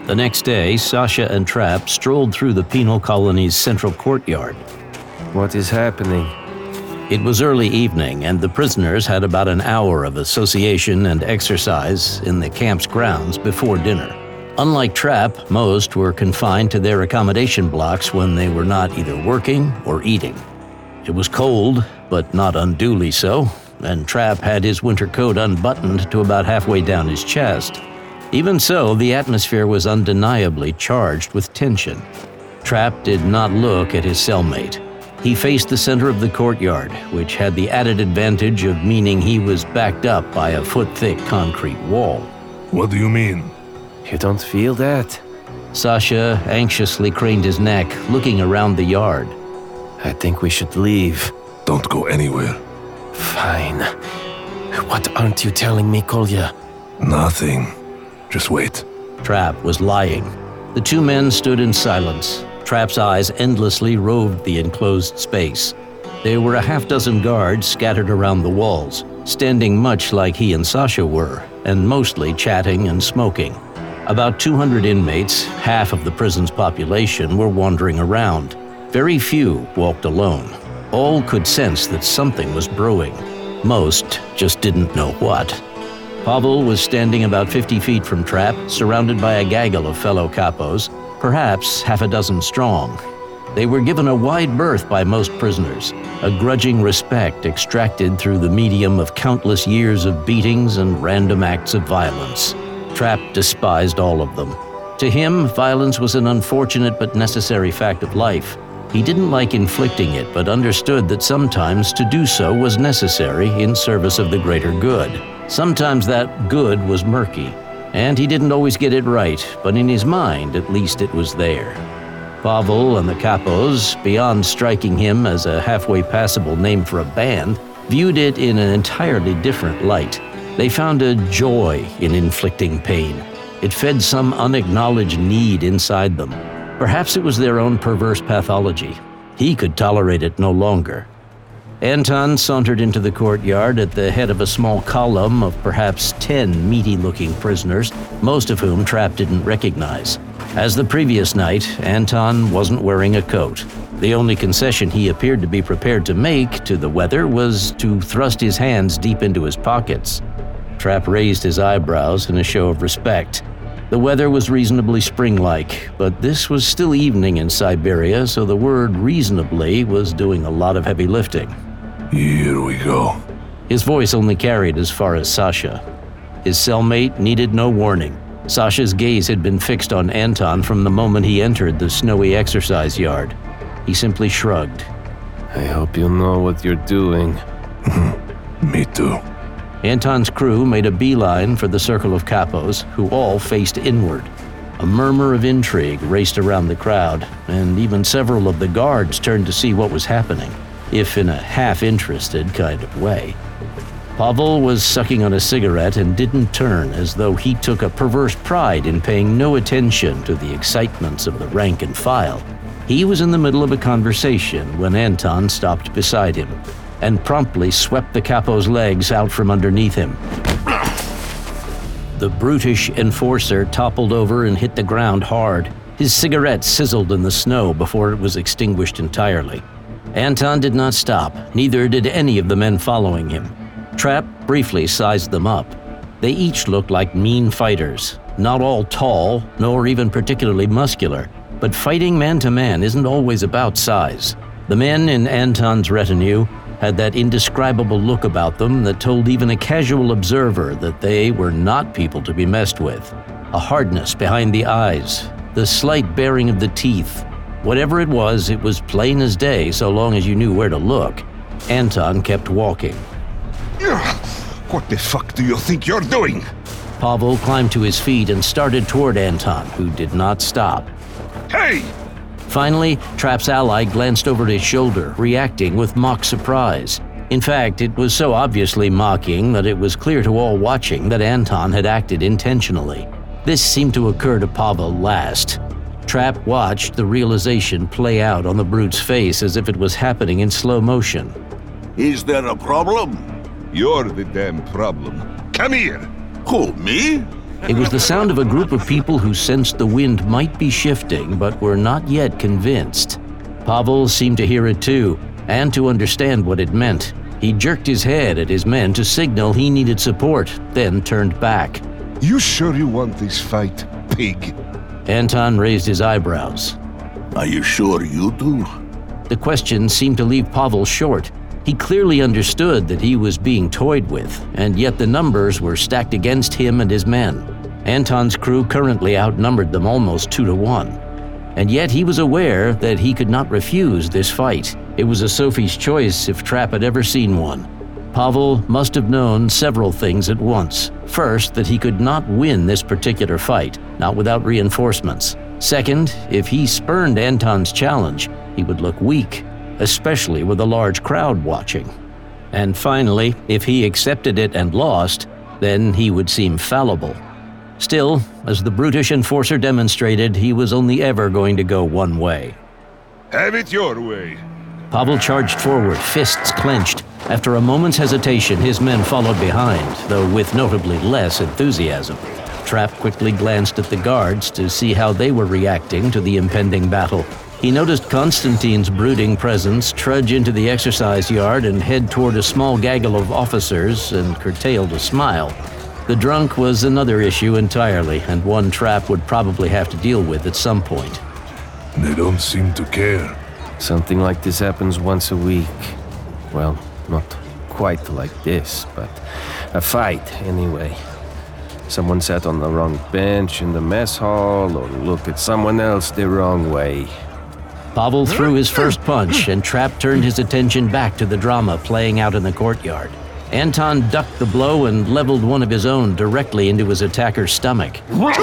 The next day, Sasha and Trap strolled through the penal colony's central courtyard. What is happening? It was early evening, and the prisoners had about an hour of association and exercise in the camp's grounds before dinner. Unlike Trap, most were confined to their accommodation blocks when they were not either working or eating. It was cold, but not unduly so, and Trap had his winter coat unbuttoned to about halfway down his chest. Even so, the atmosphere was undeniably charged with tension. Trap did not look at his cellmate. He faced the center of the courtyard, which had the added advantage of meaning he was backed up by a foot-thick concrete wall. What do you mean? You don't feel that? Sasha anxiously craned his neck, looking around the yard. I think we should leave. Don't go anywhere. Fine. What aren't you telling me, Kolya? Nothing. Just wait. Trap was lying. The two men stood in silence. Trap's eyes endlessly roved the enclosed space. There were a half-dozen guards scattered around the walls, standing much like he and Sasha were, and mostly chatting and smoking. About 200 inmates, half of the prison's population, were wandering around. Very few walked alone. All could sense that something was brewing. Most just didn't know what. Pavel was standing about 50 feet from Trap, surrounded by a gaggle of fellow capos, perhaps half a dozen strong. They were given a wide berth by most prisoners, a grudging respect extracted through the medium of countless years of beatings and random acts of violence. Trap despised all of them. To him, violence was an unfortunate but necessary fact of life. He didn't like inflicting it, but understood that sometimes to do so was necessary in service of the greater good. Sometimes that good was murky, and he didn't always get it right, but in his mind, at least it was there. Pavel and the capos, beyond striking him as a halfway passable name for a band, viewed it in an entirely different light. They found a joy in inflicting pain. It fed some unacknowledged need inside them. Perhaps it was their own perverse pathology. He could tolerate it no longer. Anton sauntered into the courtyard at the head of a small column of perhaps 10 meaty-looking prisoners, most of whom Trap didn't recognize. As the previous night, Anton wasn't wearing a coat. The only concession he appeared to be prepared to make to the weather was to thrust his hands deep into his pockets. Trap raised his eyebrows in a show of respect. The weather was reasonably spring-like, but this was still evening in Siberia, so the word reasonably was doing a lot of heavy lifting. Here we go. His voice only carried as far as Sasha. His cellmate needed no warning. Sasha's gaze had been fixed on Anton from the moment he entered the snowy exercise yard. He simply shrugged. I hope you know what you're doing. Me too. Anton's crew made a beeline for the circle of capos, who all faced inward. A murmur of intrigue raced around the crowd, and even several of the guards turned to see what was happening, if in a half-interested kind of way. Pavel was sucking on a cigarette and didn't turn, as though he took a perverse pride in paying no attention to the excitements of the rank and file. He was in the middle of a conversation when Anton stopped beside him and promptly swept the capo's legs out from underneath him. The brutish enforcer toppled over and hit the ground hard. His cigarette sizzled in the snow before it was extinguished entirely. Anton did not stop, neither did any of the men following him. Trap briefly sized them up. They each looked like mean fighters, not all tall, nor even particularly muscular, but fighting man-to-man isn't always about size. The men in Anton's retinue had that indescribable look about them that told even a casual observer that they were not people to be messed with. A hardness behind the eyes, the slight baring of the teeth. Whatever it was plain as day so long as you knew where to look. Anton kept walking. What the fuck do you think you're doing? Pavel climbed to his feet and started toward Anton, who did not stop. Hey! Finally, Trap's ally glanced over his shoulder, reacting with mock surprise. In fact, it was so obviously mocking that it was clear to all watching that Anton had acted intentionally. This seemed to occur to Pavel last. Trap watched the realization play out on the brute's face as if it was happening in slow motion. Is there a problem? You're the damn problem. Come here. Who, me? It was the sound of a group of people who sensed the wind might be shifting but were not yet convinced. Pavel seemed to hear it too, and to understand what it meant. He jerked his head at his men to signal he needed support, then turned back. You sure you want this fight, pig? Anton raised his eyebrows. Are you sure you do? The question seemed to leave Pavel short. He clearly understood that he was being toyed with, and yet the numbers were stacked against him and his men. Anton's crew currently outnumbered them almost 2-1. And yet he was aware that he could not refuse this fight. It was a Sophie's choice if Trapp had ever seen one. Pavel must have known several things at once. First, that he could not win this particular fight, not without reinforcements. Second, if he spurned Anton's challenge, he would look weak, especially with a large crowd watching. And finally, if he accepted it and lost, then he would seem fallible. Still, as the brutish enforcer demonstrated, he was only ever going to go one way. Have it your way. Pavel charged forward, fists clenched. After a moment's hesitation, his men followed behind, though with notably less enthusiasm. Trapp quickly glanced at the guards to see how they were reacting to the impending battle. He noticed Konstantin's brooding presence trudge into the exercise yard and head toward a small gaggle of officers and curtailed a smile. The drunk was another issue entirely, and one Trapp would probably have to deal with at some point. They don't seem to care. Something like this happens once a week. Well, not quite like this, but a fight anyway. Someone sat on the wrong bench in the mess hall or looked at someone else the wrong way. Pavel threw his first punch, and Trapp turned his attention back to the drama playing out in the courtyard. Anton ducked the blow and leveled one of his own directly into his attacker's stomach.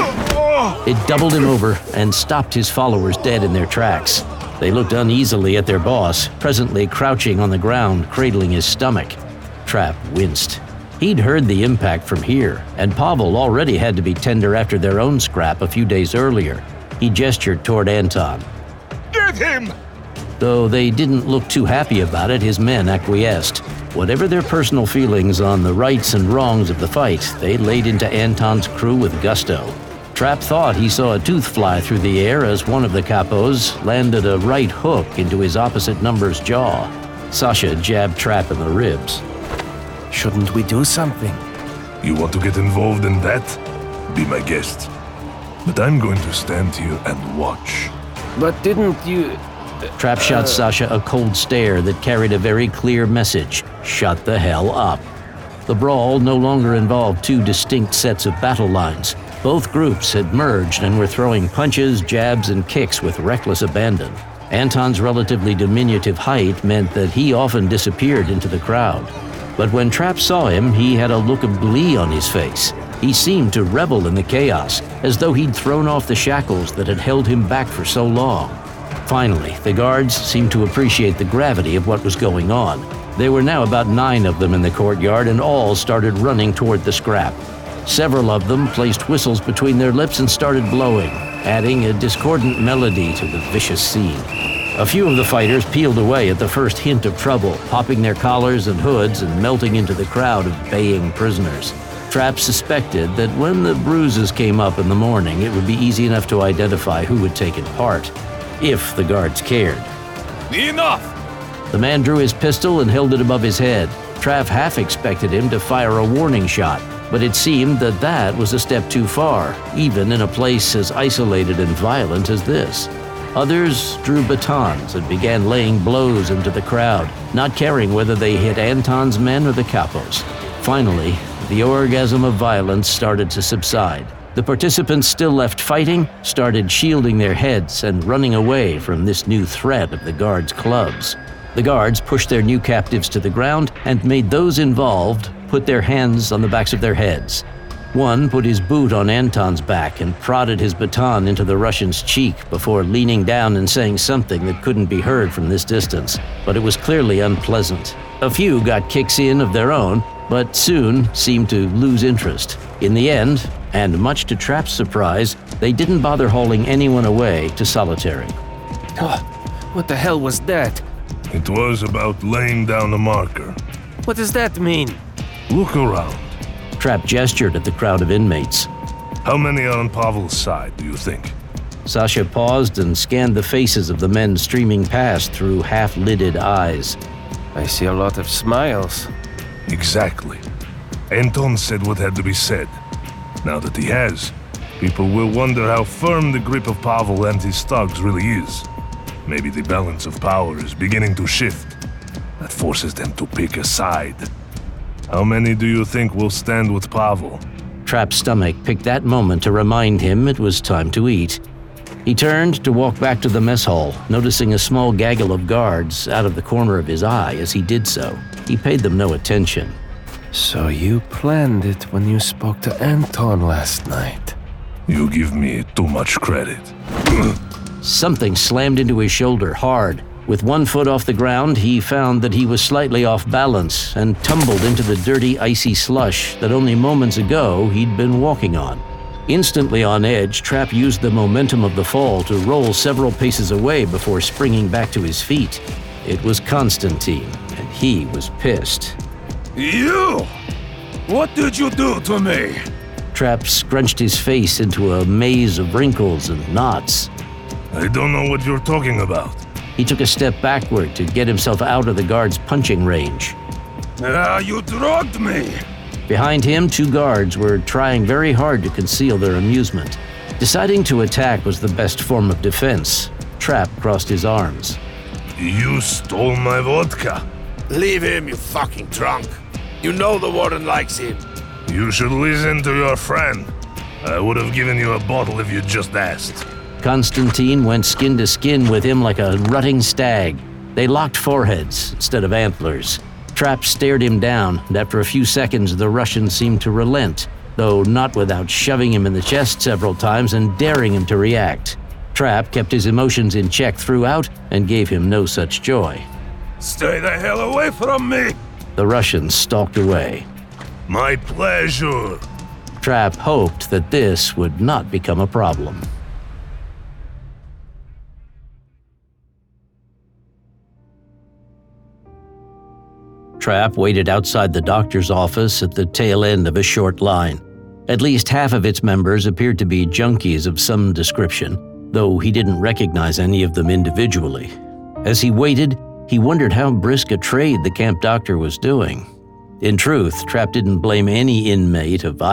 It doubled him over and stopped his followers dead in their tracks. They looked uneasily at their boss, presently crouching on the ground, cradling his stomach. Trapp winced. He'd heard the impact from here, and Pavel already had to be tender after their own scrap a few days earlier. He gestured toward Anton. Get him! Though they didn't look too happy about it, his men acquiesced. Whatever their personal feelings on the rights and wrongs of the fight, they laid into Anton's crew with gusto. Trapp thought he saw a tooth fly through the air as one of the capos landed a right hook into his opposite number's jaw. Sasha jabbed Trapp in the ribs. Shouldn't we do something? You want to get involved in that? Be my guest. But I'm going to stand here and watch. But didn't you... Trapp shot Sasha a cold stare that carried a very clear message. Shut the hell up. The brawl no longer involved two distinct sets of battle lines. Both groups had merged and were throwing punches, jabs, and kicks with reckless abandon. Anton's relatively diminutive height meant that he often disappeared into the crowd. But when Trapp saw him, he had a look of glee on his face. He seemed to revel in the chaos, as though he'd thrown off the shackles that had held him back for so long. Finally, the guards seemed to appreciate the gravity of what was going on. There were now about 9 of them in the courtyard, and all started running toward the scrap. Several of them placed whistles between their lips and started blowing, adding a discordant melody to the vicious scene. A few of the fighters peeled away at the first hint of trouble, popping their collars and hoods and melting into the crowd of baying prisoners. Trapp suspected that when the bruises came up in the morning, it would be easy enough to identify who had taken part, if the guards cared. Enough! The man drew his pistol and held it above his head. Trapp half expected him to fire a warning shot, but it seemed that that was a step too far, even in a place as isolated and violent as this. Others drew batons and began laying blows into the crowd, not caring whether they hit Anton's men or the capos. Finally, the orgasm of violence started to subside. The participants still left fighting, started shielding their heads and running away from this new threat of the guards' clubs. The guards pushed their new captives to the ground and made those involved put their hands on the backs of their heads. One put his boot on Anton's back and prodded his baton into the Russian's cheek before leaning down and saying something that couldn't be heard from this distance, but it was clearly unpleasant. A few got kicks in of their own, but soon seemed to lose interest. In the end, and much to Trapp's surprise, they didn't bother hauling anyone away to solitary. What the hell was that? It was about laying down a marker. What does that mean? Look around. Trapp gestured at the crowd of inmates. How many are on Pavel's side, do you think? Sasha paused and scanned the faces of the men streaming past through half-lidded eyes. I see a lot of smiles. Exactly. Anton said what had to be said. Now that he has, people will wonder how firm the grip of Pavel and his thugs really is. Maybe the balance of power is beginning to shift. That forces them to pick a side. How many do you think will stand with Pavel? Trapp's stomach picked that moment to remind him it was time to eat. He turned to walk back to the mess hall, noticing a small gaggle of guards out of the corner of his eye as he did so. He paid them no attention. So you planned it when you spoke to Anton last night. You give me too much credit. Something slammed into his shoulder hard. With one foot off the ground, he found that he was slightly off balance and tumbled into the dirty, icy slush that only moments ago he'd been walking on. Instantly on edge, Trapp used the momentum of the fall to roll several paces away before springing back to his feet. It was Constantine, and he was pissed. You! What did you do to me? Trapp scrunched his face into a maze of wrinkles and knots. I don't know what you're talking about. He took a step backward to get himself out of the guard's punching range. You drugged me! Behind him, two guards were trying very hard to conceal their amusement. Deciding to attack was the best form of defense. Trapp crossed his arms. You stole my vodka. Leave him, you fucking drunk. You know the warden likes him. You should listen to your friend. I would have given you a bottle if you'd just asked. Constantine went skin to skin with him like a rutting stag. They locked foreheads instead of antlers. Trapp stared him down, and after a few seconds the Russian seemed to relent, though not without shoving him in the chest several times and daring him to react. Trapp kept his emotions in check throughout and gave him no such joy. Stay the hell away from me! The Russian stalked away. My pleasure. Trapp hoped that this would not become a problem. Trapp waited outside the doctor's office at the tail end of a short line. At least half of its members appeared to be junkies of some description, though he didn't recognize any of them individually. As he waited, he wondered how brisk a trade the camp doctor was doing. In truth, Trapp didn't blame any inmate of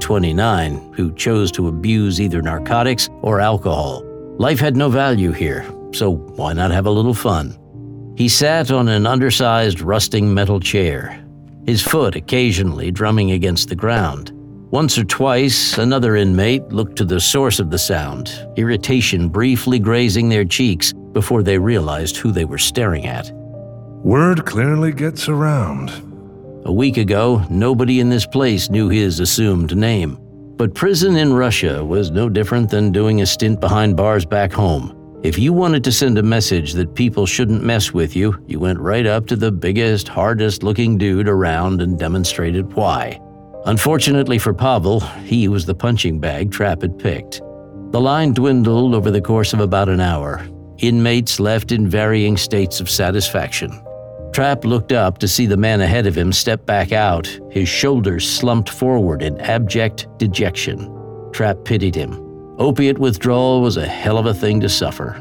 IK-29 who chose to abuse either narcotics or alcohol. Life had no value here, so why not have a little fun? He sat on an undersized, rusting metal chair, his foot occasionally drumming against the ground. Once or twice, another inmate looked to the source of the sound, irritation briefly grazing their cheeks before they realized who they were staring at. Word clearly gets around. A week ago, nobody in this place knew his assumed name. But prison in Russia was no different than doing a stint behind bars back home. If you wanted to send a message that people shouldn't mess with you, you went right up to the biggest, hardest-looking dude around and demonstrated why. Unfortunately for Pavel, he was the punching bag Trapp had picked. The line dwindled over the course of about an hour. Inmates left in varying states of satisfaction. Trapp looked up to see the man ahead of him step back out, his shoulders slumped forward in abject dejection. Trapp pitied him. Opiate withdrawal was a hell of a thing to suffer.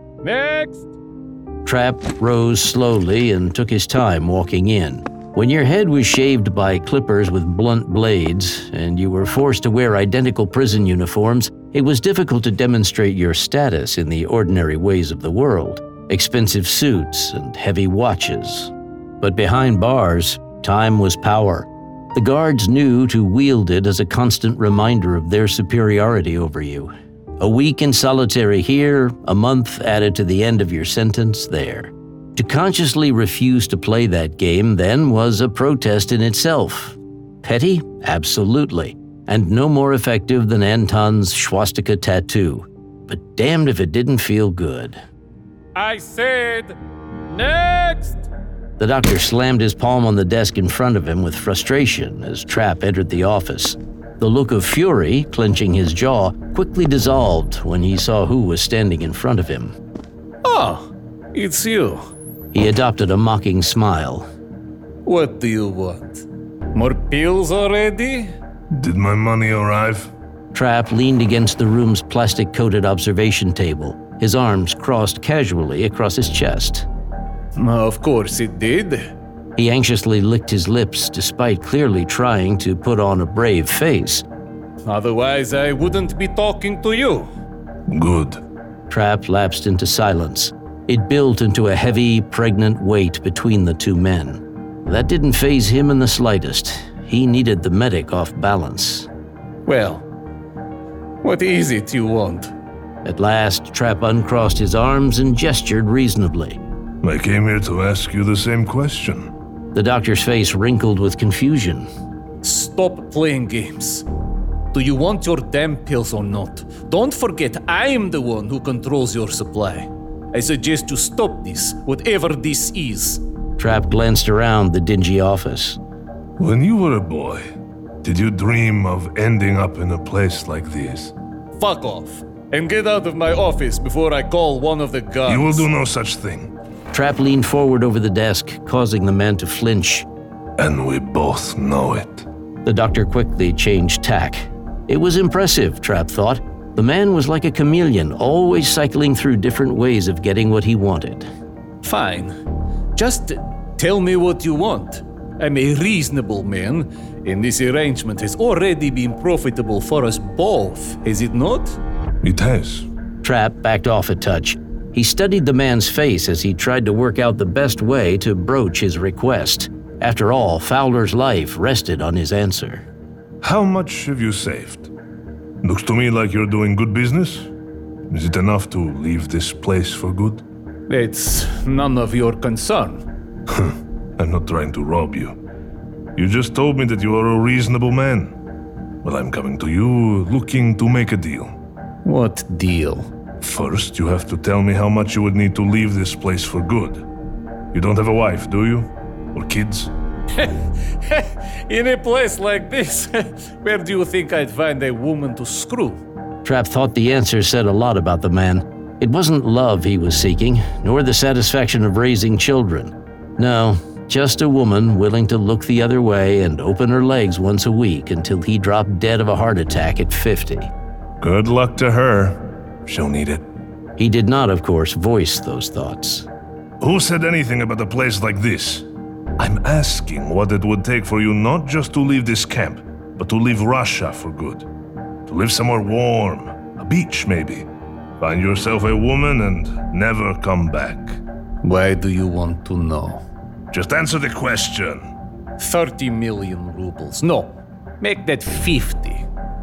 Next! Trapp rose slowly and took his time walking in. When your head was shaved by clippers with blunt blades and you were forced to wear identical prison uniforms, it was difficult to demonstrate your status in the ordinary ways of the world. Expensive suits and heavy watches. But behind bars, time was power. The guards knew to wield it as a constant reminder of their superiority over you. A week in solitary here, a month added to the end of your sentence there. To consciously refuse to play that game then was a protest in itself. Petty? Absolutely. And no more effective than Anton's swastika tattoo. But damned if it didn't feel good. I said, next! The doctor slammed his palm on the desk in front of him with frustration as Trapp entered the office. The look of fury, clenching his jaw, quickly dissolved when he saw who was standing in front of him. Oh, it's you. He adopted a mocking smile. What do you want? More pills already? Did my money arrive? Trapp leaned against the room's plastic-coated observation table, his arms crossed casually across his chest. Of course it did. He anxiously licked his lips despite clearly trying to put on a brave face. Otherwise, I wouldn't be talking to you. Good. Trapp lapsed into silence. It built into a heavy, pregnant weight between the two men. That didn't faze him in the slightest. He needed the medic off balance. Well, what is it you want? At last, Trapp uncrossed his arms and gestured reasonably. I came here to ask you the same question. The doctor's face wrinkled with confusion. Stop playing games. Do you want your damn pills or not? Don't forget, I am the one who controls your supply. I suggest you stop this, whatever this is. Trapp glanced around the dingy office. When you were a boy, did you dream of ending up in a place like this? Fuck off, and get out of my office before I call one of the guards. You will do no such thing. Trapp leaned forward over the desk, causing the man to flinch. And we both know it. The doctor quickly changed tack. It was impressive, Trapp thought. The man was like a chameleon, always cycling through different ways of getting what he wanted. Fine. Just tell me what you want. I'm a reasonable man, and this arrangement has already been profitable for us both, has it not? It has. Trapp backed off a touch. He studied the man's face as he tried to work out the best way to broach his request. After all, Fowler's life rested on his answer. How much have you saved? Looks to me like you're doing good business. Is it enough to leave this place for good? It's none of your concern. I'm not trying to rob you. You just told me that you are a reasonable man. Well, I'm coming to you looking to make a deal. What deal? First, you have to tell me how much you would need to leave this place for good. You don't have a wife, do you? Or kids? In a place like this, where do you think I'd find a woman to screw? Trapp thought the answer said a lot about the man. It wasn't love he was seeking, nor the satisfaction of raising children. No, just a woman willing to look the other way and open her legs once a week until he dropped dead of a heart attack at 50. Good luck to her. She'll need it. He did not, of course, voice those thoughts. Who said anything about a place like this? I'm asking what it would take for you not just to leave this camp, but to leave Russia for good. To live somewhere warm, a beach maybe. Find yourself a woman and never come back. Why do you want to know? Just answer the question. 30 million rubles. No, make that 50.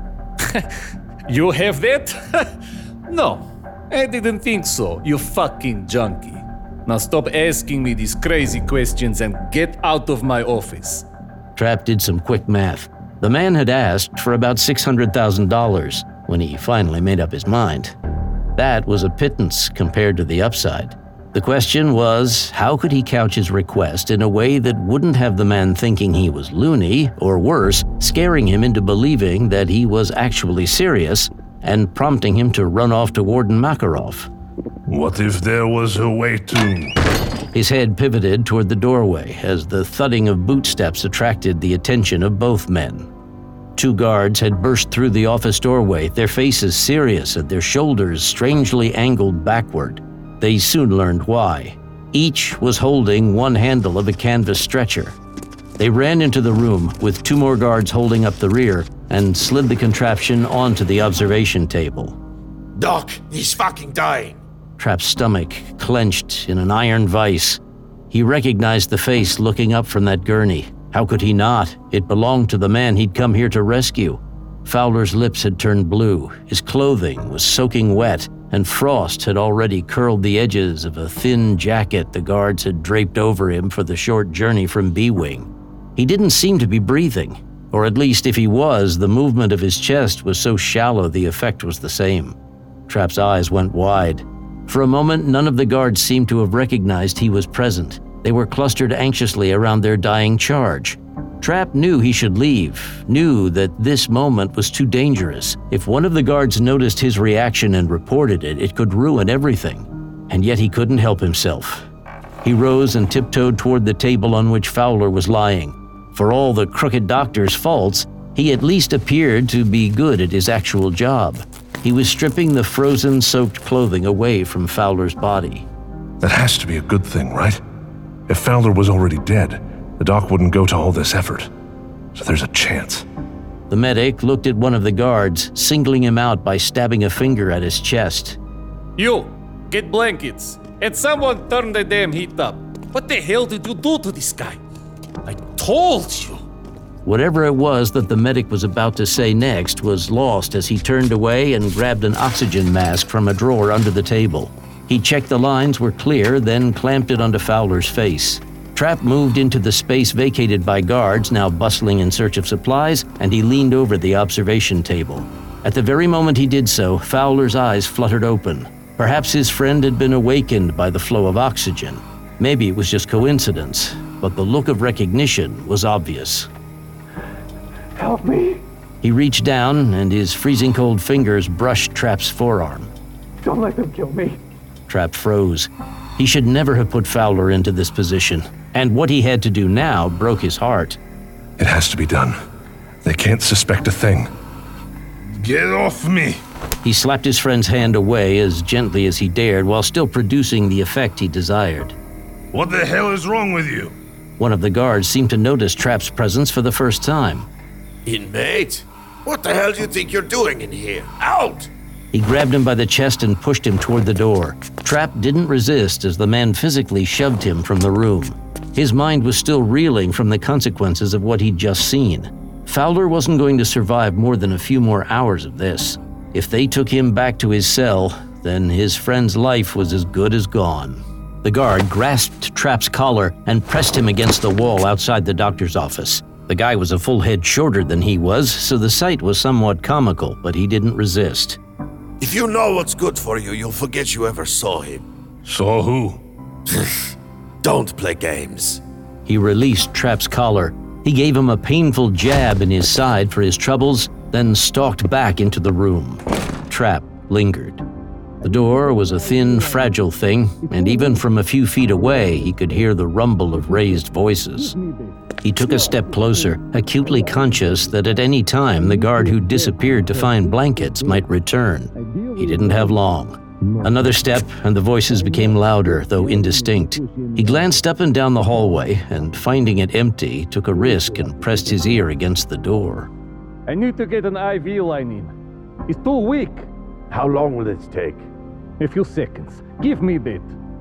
You have that? No, I didn't think so, you fucking junkie. Now stop asking me these crazy questions and get out of my office. Trapp did some quick math. The man had asked for about $600,000 when he finally made up his mind. That was a pittance compared to the upside. The question was, how could he couch his request in a way that wouldn't have the man thinking he was loony, or worse, scaring him into believing that he was actually serious and prompting him to run off to Warden Makarov? What if there was a way to... His head pivoted toward the doorway as the thudding of bootsteps attracted the attention of both men. Two guards had burst through the office doorway, their faces serious and their shoulders strangely angled backward. They soon learned why. Each was holding one handle of a canvas stretcher. They ran into the room, with two more guards holding up the rear, and slid the contraption onto the observation table. Doc, he's fucking dying. Trapp's stomach clenched in an iron vise. He recognized the face looking up from that gurney. How could he not? It belonged to the man he'd come here to rescue. Fowler's lips had turned blue, his clothing was soaking wet, and frost had already curled the edges of a thin jacket the guards had draped over him for the short journey from B-Wing. He didn't seem to be breathing, or at least if he was, the movement of his chest was so shallow the effect was the same. Trapp's eyes went wide. For a moment, none of the guards seemed to have recognized he was present. They were clustered anxiously around their dying charge. Trapp knew he should leave, knew that this moment was too dangerous. If one of the guards noticed his reaction and reported it, it could ruin everything. And yet he couldn't help himself. He rose and tiptoed toward the table on which Fowler was lying. For all the crooked doctor's faults, He at least appeared to be good at his actual job. He was stripping the frozen, soaked clothing away from Fowler's body. That has to be a good thing, right? If Fowler was already dead, the doc wouldn't go to all this effort. So there's a chance. The medic looked at one of the guards, singling him out by stabbing a finger at his chest. You, get blankets. And someone turn the damn heat up. What the hell did you do to this guy? I told you. Whatever it was that the medic was about to say next was lost as he turned away and grabbed an oxygen mask from a drawer under the table. He checked the lines were clear, then clamped it onto Fowler's face. Trapp moved into the space vacated by guards now bustling in search of supplies, and he leaned over the observation table. At the very moment he did so, Fowler's eyes fluttered open. Perhaps his friend had been awakened by the flow of oxygen. Maybe it was just coincidence, but the look of recognition was obvious. Help me! He reached down, and his freezing cold fingers brushed Trapp's forearm. Don't let them kill me. Trapp froze. He should never have put Fowler into this position, and what he had to do now broke his heart. It has to be done. They can't suspect a thing. Get off me! He slapped his friend's hand away as gently as he dared while still producing the effect he desired. What the hell is wrong with you? One of the guards seemed to notice Trapp's presence for the first time. Inmate? What the hell do you think you're doing in here? Out! He grabbed him by the chest and pushed him toward the door. Trapp didn't resist as the man physically shoved him from the room. His mind was still reeling from the consequences of what he'd just seen. Fowler wasn't going to survive more than a few more hours of this. If they took him back to his cell, then his friend's life was as good as gone. The guard grasped Trapp's collar and pressed him against the wall outside the doctor's office. The guy was a full head shorter than he was, so the sight was somewhat comical, but he didn't resist. If you know what's good for you, you'll forget you ever saw him. Saw who? Don't play games. He released Trapp's collar. He gave him a painful jab in his side for his troubles, then stalked back into the room. Trapp lingered. The door was a thin, fragile thing, and even from a few feet away, he could hear the rumble of raised voices. He took a step closer, acutely conscious that at any time the guard who disappeared to find blankets might return. He didn't have long. Another step, and the voices became louder, though indistinct. He glanced up and down the hallway, and finding it empty, took a risk and pressed his ear against the door. I need to get an IV line in. It's too weak. How long will this take? A few seconds. Give me that.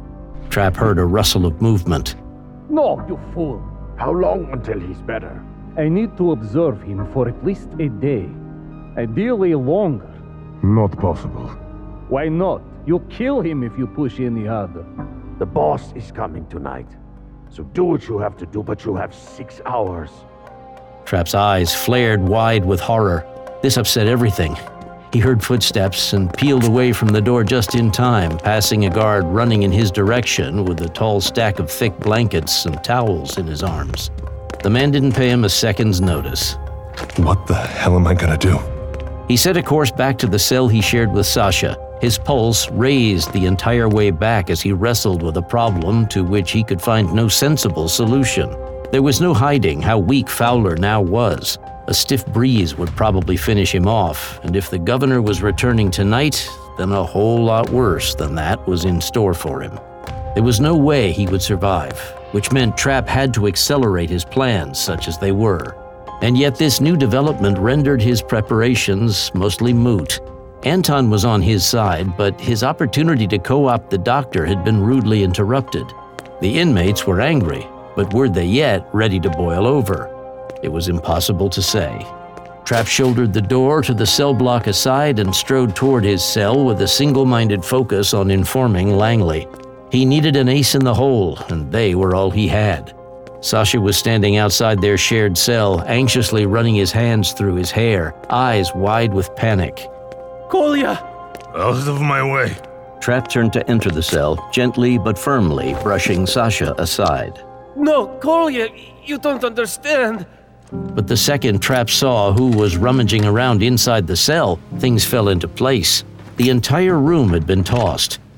Trapp heard a rustle of movement. No, you fool. How long until he's better? I need to observe him for at least a day. Ideally longer. Not possible. Why not? You'll kill him if you push any harder. The boss is coming tonight. So do what you have to do, but you have 6 hours. Trapp's eyes flared wide with horror. This upset everything. He heard footsteps and peeled away from the door just in time, passing a guard running in his direction with a tall stack of thick blankets and towels in his arms. The man didn't pay him a second's notice. What the hell am I gonna do? He set a course back to the cell he shared with Sasha. His pulse raised the entire way back as he wrestled with a problem to which he could find no sensible solution. There was no hiding how weak Fowler now was. A stiff breeze would probably finish him off, and if the governor was returning tonight, then a whole lot worse than that was in store for him. There was no way he would survive, which meant Trapp had to accelerate his plans, such as they were. And yet this new development rendered his preparations mostly moot. Anton was on his side, but his opportunity to co-opt the doctor had been rudely interrupted. The inmates were angry, but were they yet ready to boil over? It was impossible to say. Trapp shouldered the door to the cell block aside and strode toward his cell with a single-minded focus on informing Langley. He needed an ace in the hole, and they were all he had. Sasha was standing outside their shared cell, anxiously running his hands through his hair, eyes wide with panic. Kolya! Out of my way. Trapp turned to enter the cell, gently but firmly brushing Sasha aside. No, Kolya, you don't understand. But the second Trapp saw who was rummaging around inside the cell, things fell into place. The entire room had been tossed.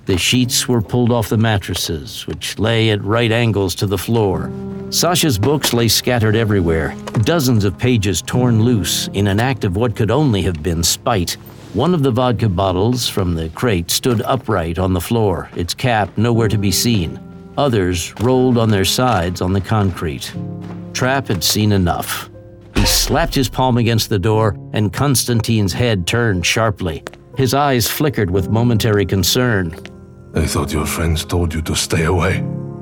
The sheets were pulled off the mattresses, which lay at right angles to the floor. Sasha's books lay scattered everywhere, dozens of pages torn loose in an act of what could only have been spite. One of the vodka bottles from the crate stood upright on the floor, its cap nowhere to be seen. Others rolled on their sides on the concrete. Trapp had seen enough. He slapped his palm against the door, and Konstantin's head turned sharply. His eyes flickered with momentary concern. I thought your friends told you to stay away.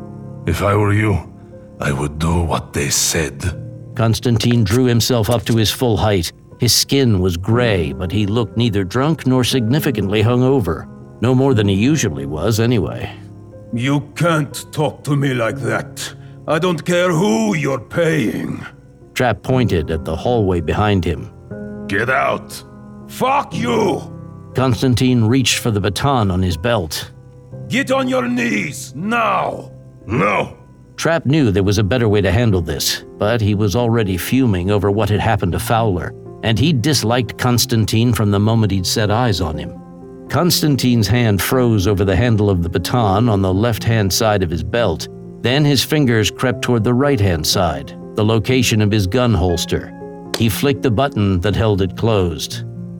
If I were you, I would do what they said. Konstantin drew himself up to his full height. His skin was gray, but he looked neither drunk nor significantly hungover. No more than he usually was, anyway. You can't talk to me like that. I don't care who you're paying. Trapp pointed at the hallway behind him. Get out! Fuck you! Konstantin reached for the baton on his belt. Get on your knees, now! No! Trapp knew there was a better way to handle this, but he was already fuming over what had happened to Fowler, and he disliked Konstantin from the moment he'd set eyes on him. Konstantin's hand froze over the handle of the baton on the left-hand side of his belt. Then his fingers crept toward the right-hand side, the location of his gun holster. He flicked the button that held it closed.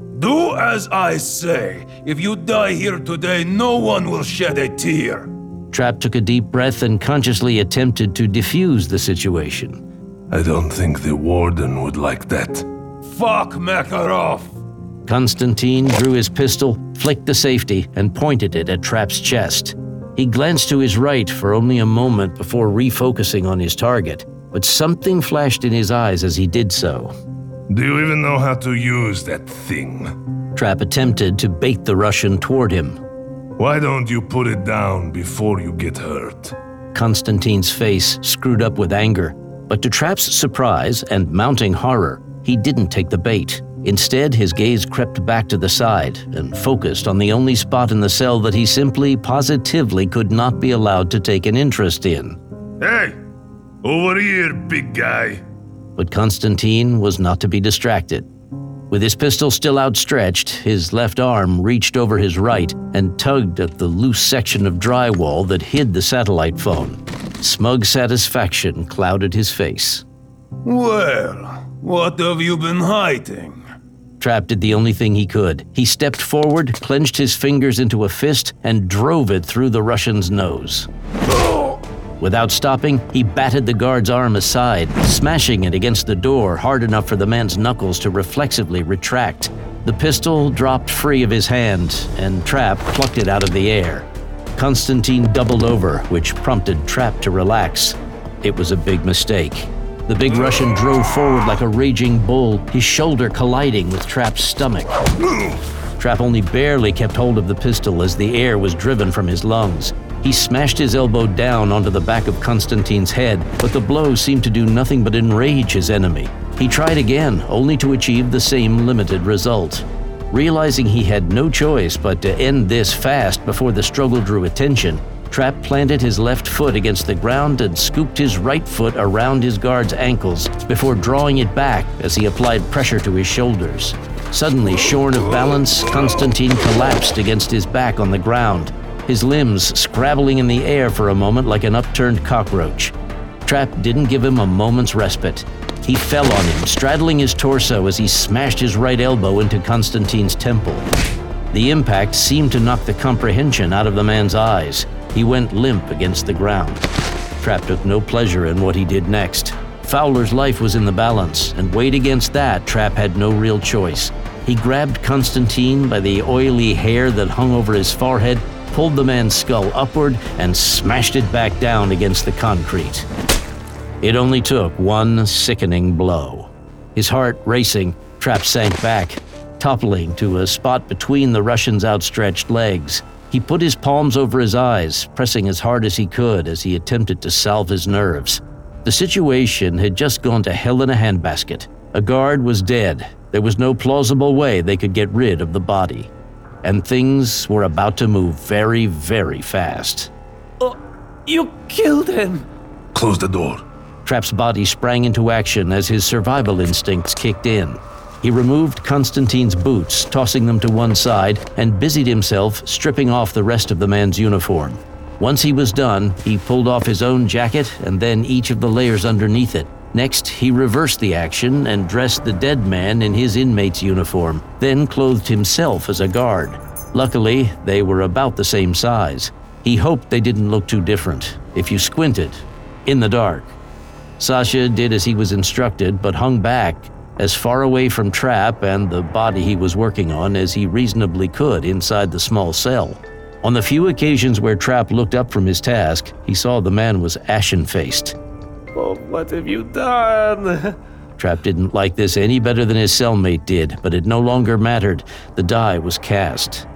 Do as I say. If you die here today, no one will shed a tear. Trapp took a deep breath and consciously attempted to defuse the situation. I don't think the warden would like that. Fuck Makarov! Konstantin drew his pistol, flicked the safety, and pointed it at Trapp's chest. He glanced to his right for only a moment before refocusing on his target, but something flashed in his eyes as he did so. Do you even know how to use that thing? Trapp attempted to bait the Russian toward him. Why don't you put it down before you get hurt? Konstantin's face screwed up with anger, but to Trapp's surprise and mounting horror, he didn't take the bait. Instead, his gaze crept back to the side and focused on the only spot in the cell that he simply, positively could not be allowed to take an interest in. Hey! Over here, big guy! But Konstantin was not to be distracted. With his pistol still outstretched, his left arm reached over his right and tugged at the loose section of drywall that hid the satellite phone. Smug satisfaction clouded his face. Well, what have you been hiding? Trapp did the only thing he could. He stepped forward, clenched his fingers into a fist, and drove it through the Russian's nose. Without stopping, he batted the guard's arm aside, smashing it against the door hard enough for the man's knuckles to reflexively retract. The pistol dropped free of his hand, and Trapp plucked it out of the air. Konstantin doubled over, which prompted Trapp to relax. It was a big mistake. The big Russian drove forward like a raging bull, his shoulder colliding with Trapp's stomach. Trapp only barely kept hold of the pistol as the air was driven from his lungs. He smashed his elbow down onto the back of Konstantin's head, but the blow seemed to do nothing but enrage his enemy. He tried again, only to achieve the same limited result. Realizing he had no choice but to end this fast before the struggle drew attention, Trapp planted his left foot against the ground and scooped his right foot around his guard's ankles before drawing it back as he applied pressure to his shoulders. Suddenly, shorn of balance, Konstantin collapsed against his back on the ground, his limbs scrabbling in the air for a moment like an upturned cockroach. Trapp didn't give him a moment's respite. He fell on him, straddling his torso as he smashed his right elbow into Konstantin's temple. The impact seemed to knock the comprehension out of the man's eyes. He went limp against the ground. Trapp took no pleasure in what he did next. Fowler's life was in the balance, and weighed against that, Trapp had no real choice. He grabbed Konstantin by the oily hair that hung over his forehead, pulled the man's skull upward, and smashed it back down against the concrete. It only took one sickening blow. His heart racing, Trapp sank back, toppling to a spot between the Russian's outstretched legs. He put his palms over his eyes, pressing as hard as he could as he attempted to salve his nerves. The situation had just gone to hell in a handbasket. A guard was dead. There was no plausible way they could get rid of the body. And things were about to move very, very fast. Oh, you killed him! Close the door. Trapp's body sprang into action as his survival instincts kicked in. He removed Konstantin's boots, tossing them to one side, and busied himself stripping off the rest of the man's uniform. Once he was done, he pulled off his own jacket and then each of the layers underneath it. Next, he reversed the action and dressed the dead man in his inmate's uniform, then clothed himself as a guard. Luckily, they were about the same size. He hoped they didn't look too different, if you squinted, in the dark. Sasha did as he was instructed, but hung back, as far away from Trapp and the body he was working on as he reasonably could inside the small cell. On the few occasions where Trapp looked up from his task, he saw the man was ashen-faced. Oh, what have you done? Trapp didn't like this any better than his cellmate did, but it no longer mattered. The die was cast.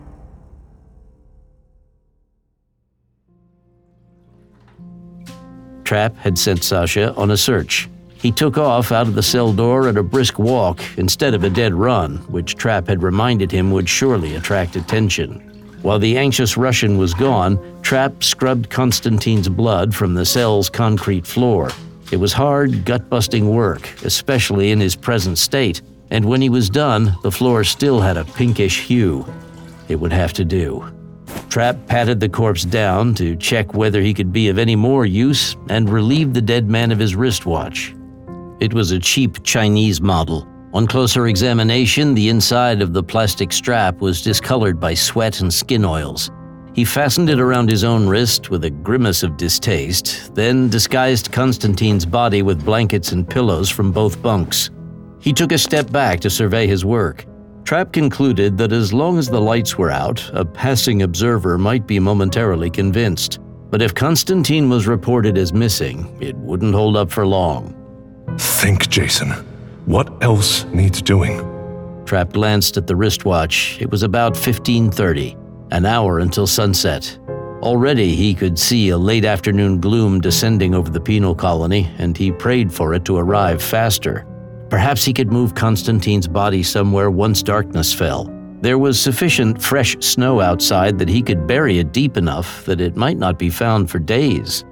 Trapp had sent Sasha on a search. He took off out of the cell door at a brisk walk instead of a dead run, which Trapp had reminded him would surely attract attention. While the anxious Russian was gone, Trapp scrubbed Konstantin's blood from the cell's concrete floor. It was hard, gut-busting work, especially in his present state, and when he was done, the floor still had a pinkish hue. It would have to do. Trapp patted the corpse down to check whether he could be of any more use and relieved the dead man of his wristwatch. It was a cheap Chinese model. On closer examination, the inside of the plastic strap was discolored by sweat and skin oils. He fastened it around his own wrist with a grimace of distaste, then disguised Konstantin's body with blankets and pillows from both bunks. He took a step back to survey his work. Trapp concluded that as long as the lights were out, a passing observer might be momentarily convinced. But if Konstantin was reported as missing, it wouldn't hold up for long. Think, Jason. What else needs doing? Trapp glanced at the wristwatch. It was about 15:30, an hour until sunset. Already he could see a late afternoon gloom descending over the penal colony, and he prayed for it to arrive faster. Perhaps he could move Konstantin's body somewhere once darkness fell. There was sufficient fresh snow outside that he could bury it deep enough that it might not be found for days.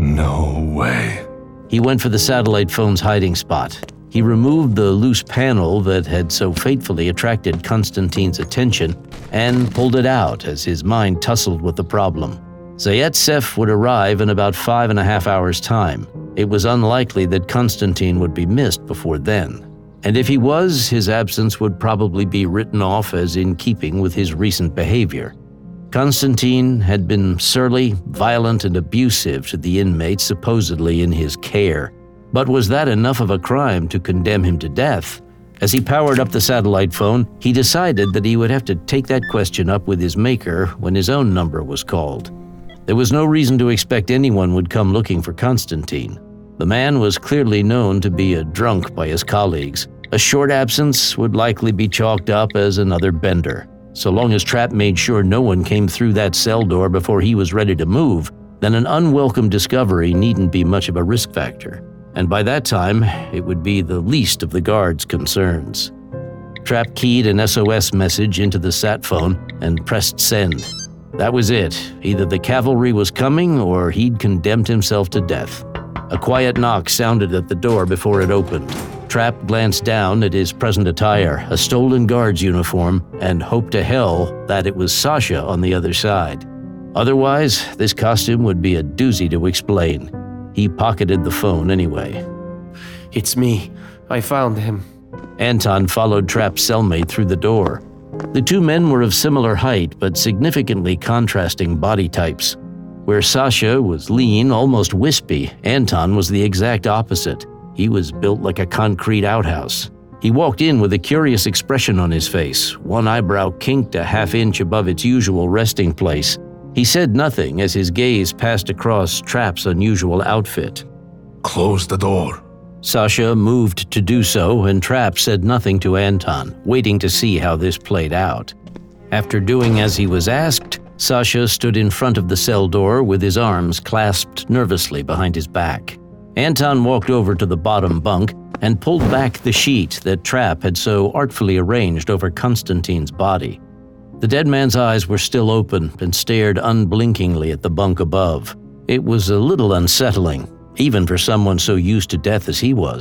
No way. He went for the satellite phone's hiding spot. He removed the loose panel that had so fatefully attracted Konstantin's attention and pulled it out as his mind tussled with the problem. Zaitsev would arrive in about 5.5 hours' time. It was unlikely that Konstantin would be missed before then. And if he was, his absence would probably be written off as in keeping with his recent behavior. Konstantin had been surly, violent, and abusive to the inmates supposedly in his care. But was that enough of a crime to condemn him to death? As he powered up the satellite phone, he decided that he would have to take that question up with his maker when his own number was called. There was no reason to expect anyone would come looking for Konstantin. The man was clearly known to be a drunk by his colleagues. A short absence would likely be chalked up as another bender. So long as Trapp made sure no one came through that cell door before he was ready to move, then an unwelcome discovery needn't be much of a risk factor. And by that time, it would be the least of the guard's concerns. Trapp keyed an SOS message into the sat phone and pressed send. That was it. Either the cavalry was coming or he'd condemned himself to death. A quiet knock sounded at the door before it opened. Trapp glanced down at his present attire, a stolen guard's uniform, and hoped to hell that it was Sasha on the other side. Otherwise, this costume would be a doozy to explain. He pocketed the phone anyway. It's me. I found him. Anton followed Trapp's cellmate through the door. The two men were of similar height but significantly contrasting body types. Where Sasha was lean, almost wispy, Anton was the exact opposite. He was built like a concrete outhouse. He walked in with a curious expression on his face, one eyebrow kinked a half-inch above its usual resting place. He said nothing as his gaze passed across Trapp's unusual outfit. Close the door. Sasha moved to do so, and Trapp said nothing to Anton, waiting to see how this played out. After doing as he was asked, Sasha stood in front of the cell door with his arms clasped nervously behind his back. Anton walked over to the bottom bunk and pulled back the sheet that Trapp had so artfully arranged over Konstantin's body. The dead man's eyes were still open and stared unblinkingly at the bunk above. It was a little unsettling, even for someone so used to death as he was.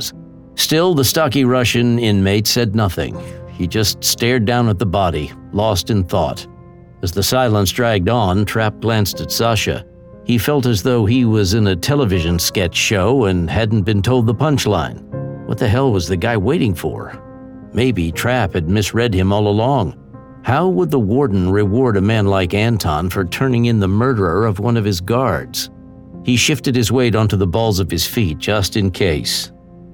Still, the stocky Russian inmate said nothing. He just stared down at the body, lost in thought. As the silence dragged on, Trapp glanced at Sasha. He felt as though he was in a television sketch show and hadn't been told the punchline. What the hell was the guy waiting for? Maybe Trapp had misread him all along. How would the warden reward a man like Anton for turning in the murderer of one of his guards? He shifted his weight onto the balls of his feet just in case.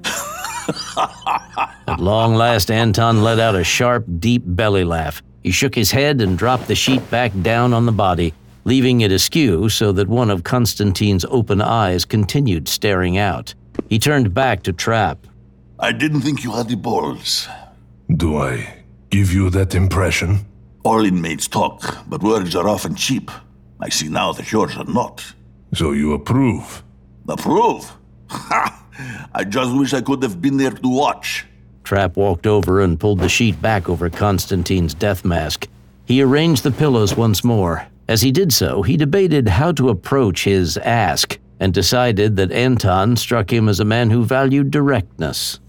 At long last, Anton let out a sharp, deep belly laugh. He shook his head and dropped the sheet back down on the body, leaving it askew so that one of Konstantin's open eyes continued staring out. He turned back to Trapp. I didn't think you had the balls. Do I give you that impression? All inmates talk, but words are often cheap. I see now that yours are not. So you approve? Approve? Ha! I just wish I could have been there to watch. Trapp walked over and pulled the sheet back over Konstantin's death mask. He arranged the pillows once more. As he did so, he debated how to approach his ask and decided that Anton struck him as a man who valued directness.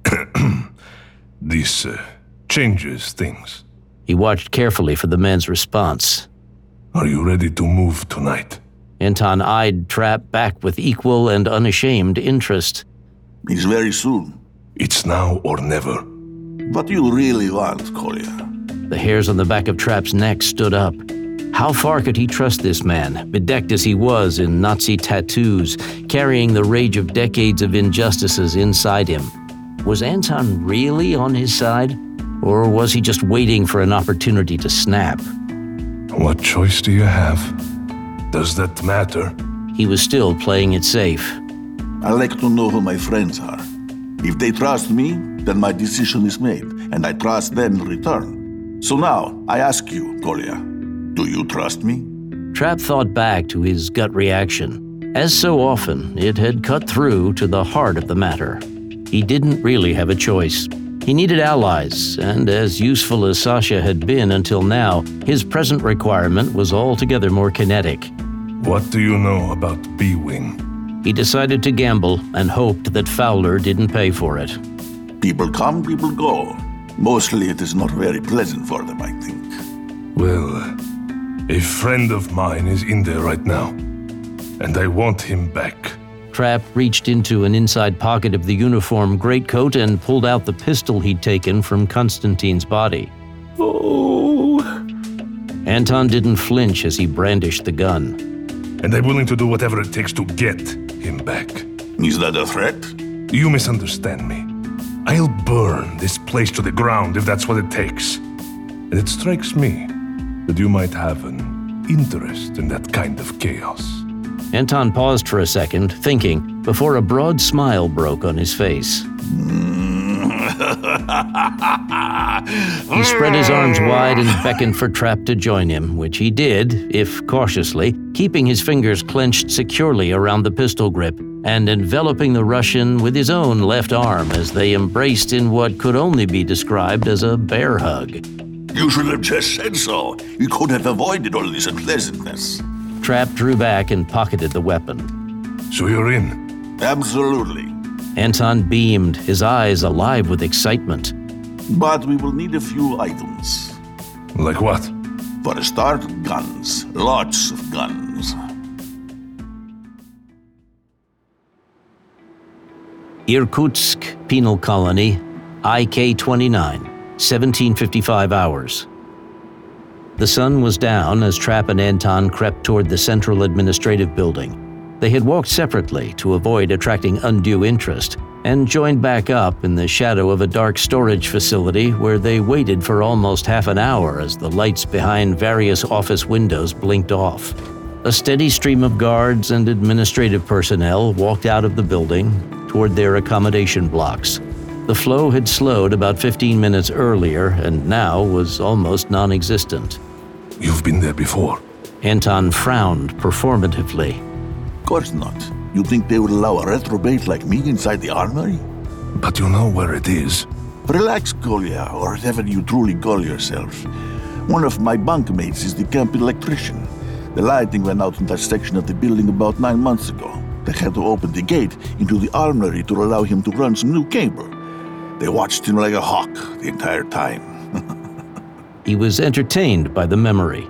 This changes things. He watched carefully for the man's response. Are you ready to move tonight? Anton eyed Trapp back with equal and unashamed interest. It's very soon. It's now or never. What do you really want, Kolya? The hairs on the back of Trapp's neck stood up. How far could he trust this man, bedecked as he was in Nazi tattoos, carrying the rage of decades of injustices inside him? Was Anton really on his side? Or was he just waiting for an opportunity to snap? What choice do you have? Does that matter? He was still playing it safe. I like to know who my friends are. If they trust me, then my decision is made, and I trust them in return. So now, I ask you, Kolya, do you trust me? Trapp thought back to his gut reaction. As so often, it had cut through to the heart of the matter. He didn't really have a choice. He needed allies, and as useful as Sasha had been until now, his present requirement was altogether more kinetic. What do you know about B-Wing? He decided to gamble and hoped that Fowler didn't pay for it. People come, people go. Mostly it is not very pleasant for them, I think. Well, a friend of mine is in there right now, and I want him back. Trapp reached into an inside pocket of the uniform greatcoat and pulled out the pistol he'd taken from Konstantin's body. Oh! Anton didn't flinch as he brandished the gun. And I'm willing to do whatever it takes to get him back. Is that a threat? You misunderstand me. I'll burn this place to the ground if that's what it takes. And it strikes me that you might have an interest in that kind of chaos. Anton paused for a second, thinking, before a broad smile broke on his face. He spread his arms wide and beckoned for Trapp to join him, which he did, if cautiously, keeping his fingers clenched securely around the pistol grip and enveloping the Russian with his own left arm as they embraced in what could only be described as a bear hug. You should have just said so. You could have avoided all this unpleasantness. Trapp drew back and pocketed the weapon. So you're in? Absolutely. Anton beamed, his eyes alive with excitement. But we will need a few items. Like what? For a start, guns. Lots of guns. Irkutsk Penal Colony, IK-29, 1755 hours. The sun was down as Trapp and Anton crept toward the central administrative building. They had walked separately to avoid attracting undue interest and joined back up in the shadow of a dark storage facility where they waited for almost half an hour as the lights behind various office windows blinked off. A steady stream of guards and administrative personnel walked out of the building toward their accommodation blocks. The flow had slowed about 15 minutes earlier and now was almost non-existent. You've been there before. Anton frowned performatively. Of course not. You think they would allow a retrobate like me inside the armory? But you know where it is. Relax, Kolya, or whatever you truly call yourself. One of my bunkmates is the camp electrician. The lighting went out in that section of the building about 9 months ago. They had to open the gate into the armory to allow him to run some new cable. They watched him like a hawk the entire time. He was entertained by the memory.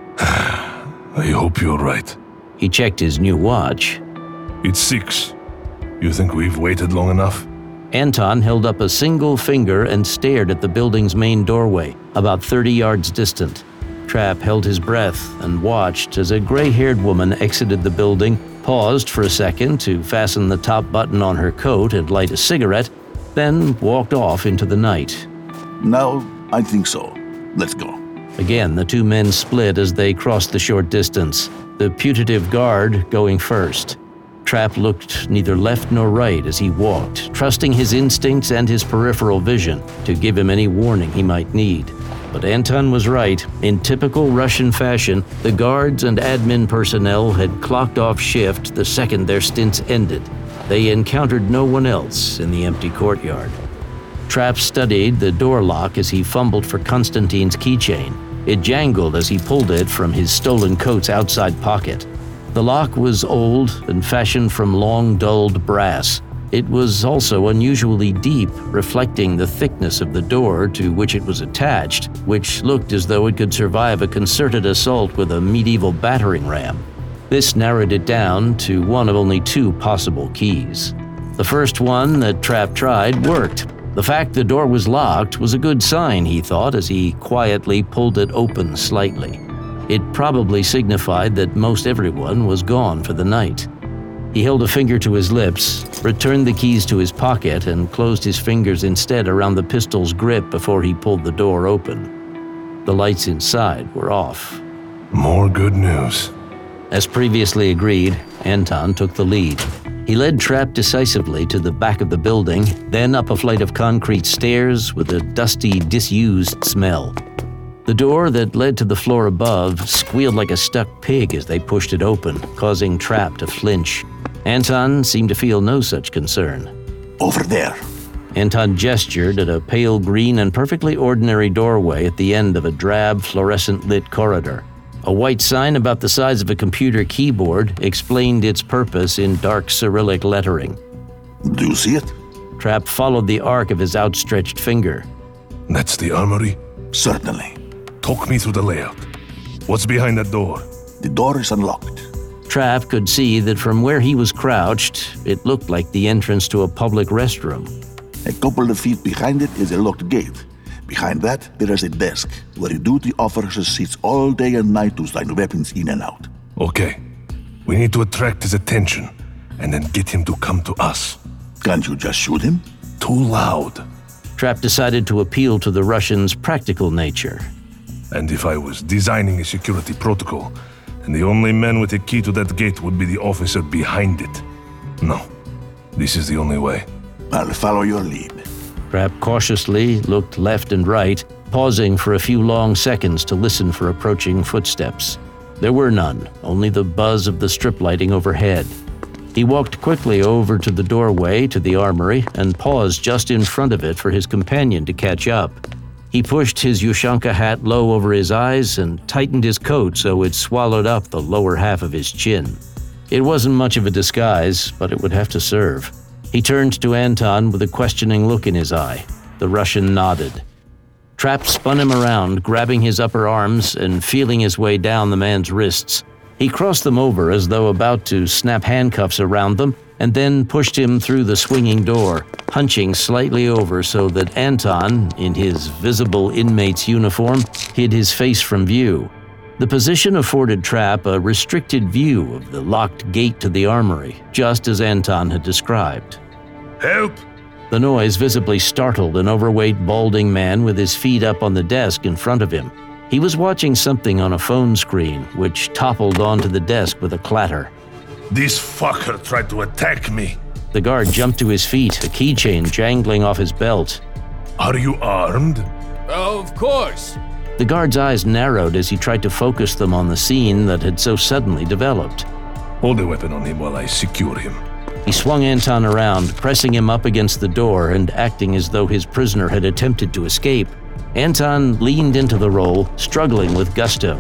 I hope you're right. He checked his new watch. It's 6. You think we've waited long enough? Anton held up a single finger and stared at the building's main doorway, about 30 yards distant. Trapp held his breath and watched as a gray-haired woman exited the building, paused for a second to fasten the top button on her coat and light a cigarette, then walked off into the night. Now, I think so. Let's go. Again, the two men split as they crossed the short distance, the putative guard going first. Trapp looked neither left nor right as he walked, trusting his instincts and his peripheral vision to give him any warning he might need. But Anton was right. In typical Russian fashion, the guards and admin personnel had clocked off shift the second their stints ended. They encountered no one else in the empty courtyard. Trapp studied the door lock as he fumbled for Konstantin's keychain. It jangled as he pulled it from his stolen coat's outside pocket. The lock was old and fashioned from long, dulled brass. It was also unusually deep, reflecting the thickness of the door to which it was attached, which looked as though it could survive a concerted assault with a medieval battering ram. This narrowed it down to one of only 2 possible keys. The first one that Trapp tried worked. The fact the door was locked was a good sign, he thought, as he quietly pulled it open slightly. It probably signified that most everyone was gone for the night. He held a finger to his lips, returned the keys to his pocket, and closed his fingers instead around the pistol's grip before he pulled the door open. The lights inside were off. More good news. As previously agreed, Anton took the lead. He led Trapp decisively to the back of the building, then up a flight of concrete stairs with a dusty, disused smell. The door that led to the floor above squealed like a stuck pig as they pushed it open, causing Trapp to flinch. Anton seemed to feel no such concern. Over there. Anton gestured at a pale green and perfectly ordinary doorway at the end of a drab, fluorescent-lit corridor. A white sign about the size of a computer keyboard explained its purpose in dark Cyrillic lettering. Do you see it? Trapp followed the arc of his outstretched finger. That's the armory? Certainly. Talk me through the layout. What's behind that door? The door is unlocked. Trapp could see that from where he was crouched, it looked like the entrance to a public restroom. A couple of feet behind it is a locked gate. Behind that, there is a desk where a duty officer sits all day and night to sign weapons in and out. Okay. We need to attract his attention and then get him to come to us. Can't you just shoot him? Too loud. Trapp decided to appeal to the Russian's practical nature. And if I was designing a security protocol, then the only man with a key to that gate would be the officer behind it. No, this is the only way. I'll follow your lead. Trapp cautiously looked left and right, pausing for a few long seconds to listen for approaching footsteps. There were none, only the buzz of the strip lighting overhead. He walked quickly over to the doorway to the armory and paused just in front of it for his companion to catch up. He pushed his Ushanka hat low over his eyes and tightened his coat so it swallowed up the lower half of his chin. It wasn't much of a disguise, but it would have to serve. He turned to Anton with a questioning look in his eye. The Russian nodded. Trapp spun him around, grabbing his upper arms and feeling his way down the man's wrists. He crossed them over as though about to snap handcuffs around them, and then pushed him through the swinging door, hunching slightly over so that Anton, in his visible inmate's uniform, hid his face from view. The position afforded Trapp a restricted view of the locked gate to the armory, just as Anton had described. Help! The noise visibly startled an overweight, balding man with his feet up on the desk in front of him. He was watching something on a phone screen, which toppled onto the desk with a clatter. This fucker tried to attack me. The guard jumped to his feet, a keychain jangling off his belt. Are you armed? Of course. The guard's eyes narrowed as he tried to focus them on the scene that had so suddenly developed. Hold a weapon on him while I secure him. He swung Anton around, pressing him up against the door and acting as though his prisoner had attempted to escape. Anton leaned into the role, struggling with gusto.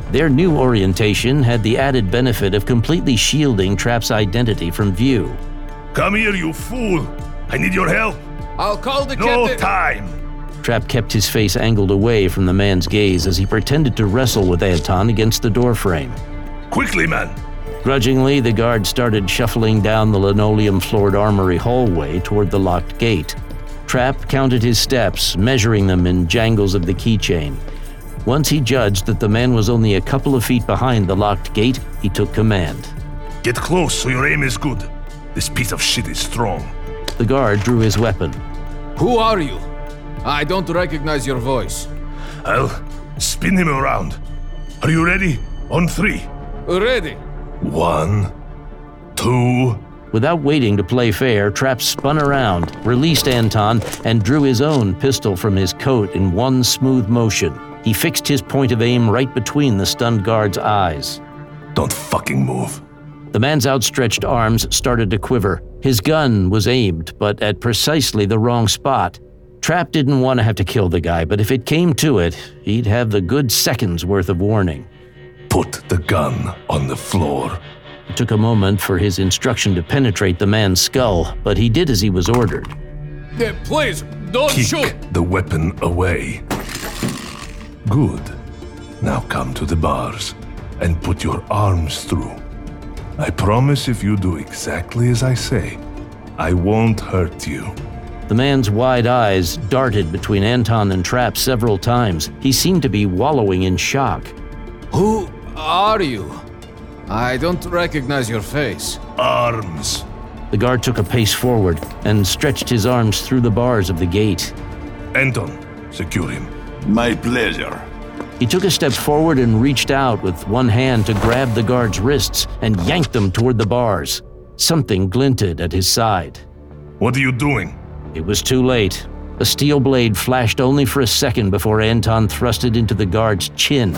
Their new orientation had the added benefit of completely shielding Trap's identity from view. Come here, you fool! I need your help! I'll call the No time! Trap kept his face angled away from the man's gaze as he pretended to wrestle with Anton against the doorframe. Quickly, man! Grudgingly, the guard started shuffling down the linoleum-floored armory hallway toward the locked gate. Trap counted his steps, measuring them in jangles of the keychain. Once he judged that the man was only a couple of feet behind the locked gate, he took command. Get close so your aim is good. This piece of shit is strong. The guard drew his weapon. Who are you? I don't recognize your voice. I'll spin him around. Are you ready? On 3. Ready. 1, 2... Without waiting to play fair, Trap spun around, released Anton, and drew his own pistol from his coat in one smooth motion. He fixed his point of aim right between the stunned guard's eyes. Don't fucking move. The man's outstretched arms started to quiver. His gun was aimed, but at precisely the wrong spot. Trap didn't want to have to kill the guy, but if it came to it, he'd have the good seconds worth of warning. Put the gun on the floor. It took a moment for his instruction to penetrate the man's skull, but he did as he was ordered. Please, don't shoot! Kick the weapon away. Good. Now come to the bars and put your arms through. I promise if you do exactly as I say, I won't hurt you. The man's wide eyes darted between Anton and Trap several times. He seemed to be wallowing in shock. Who are you? I don't recognize your face. Arms. The guard took a pace forward and stretched his arms through the bars of the gate. Anton, secure him. My pleasure. He took a step forward and reached out with one hand to grab the guard's wrists and yanked them toward the bars. Something glinted at his side. What are you doing? It was too late. A steel blade flashed only for a second before Anton thrust it into the guard's chin,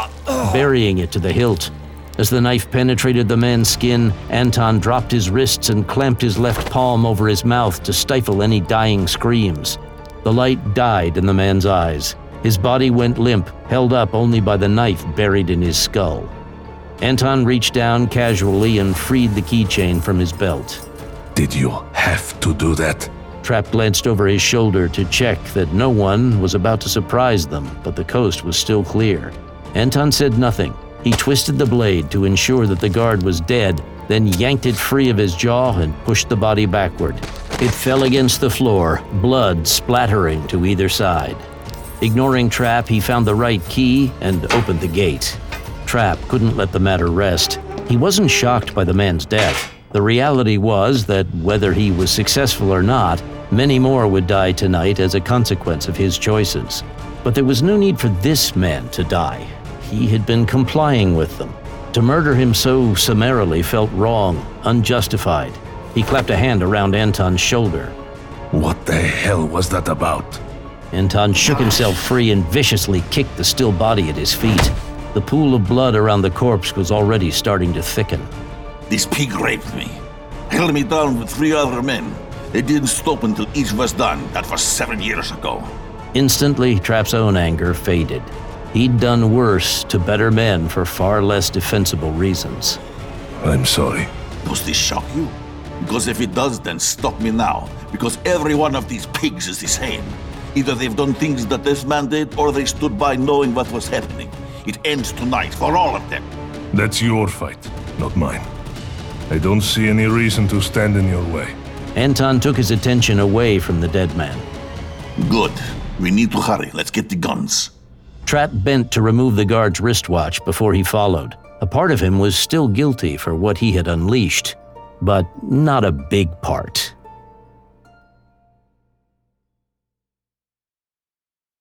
burying it to the hilt. As the knife penetrated the man's skin, Anton dropped his wrists and clamped his left palm over his mouth to stifle any dying screams. The light died in the man's eyes. His body went limp, held up only by the knife buried in his skull. Anton reached down casually and freed the keychain from his belt. Did you have to do that? Trap glanced over his shoulder to check that no one was about to surprise them, but the coast was still clear. Anton said nothing. He twisted the blade to ensure that the guard was dead, then yanked it free of his jaw and pushed the body backward. It fell against the floor, blood splattering to either side. Ignoring Trap, he found the right key and opened the gate. Trap couldn't let the matter rest. He wasn't shocked by the man's death. The reality was that whether he was successful or not, many more would die tonight as a consequence of his choices. But there was no need for this man to die. He had been complying with them. To murder him so summarily felt wrong, unjustified. He clapped a hand around Anton's shoulder. What the hell was that about? Anton shook himself free and viciously kicked the still body at his feet. The pool of blood around the corpse was already starting to thicken. This pig raped me. Held me down with 3 other men. They didn't stop until each was done. That was 7 years ago. Instantly, Trap's own anger faded. He'd done worse to better men for far less defensible reasons. I'm sorry. Does this shock you? Because if it does, then stop me now. Because every one of these pigs is the same. Either they've done things that this man did, or they stood by knowing what was happening. It ends tonight for all of them. That's your fight, not mine. I don't see any reason to stand in your way. Anton took his attention away from the dead man. Good. We need to hurry. Let's get the guns. Trap bent to remove the guard's wristwatch before he followed. A part of him was still guilty for what he had unleashed, but not a big part.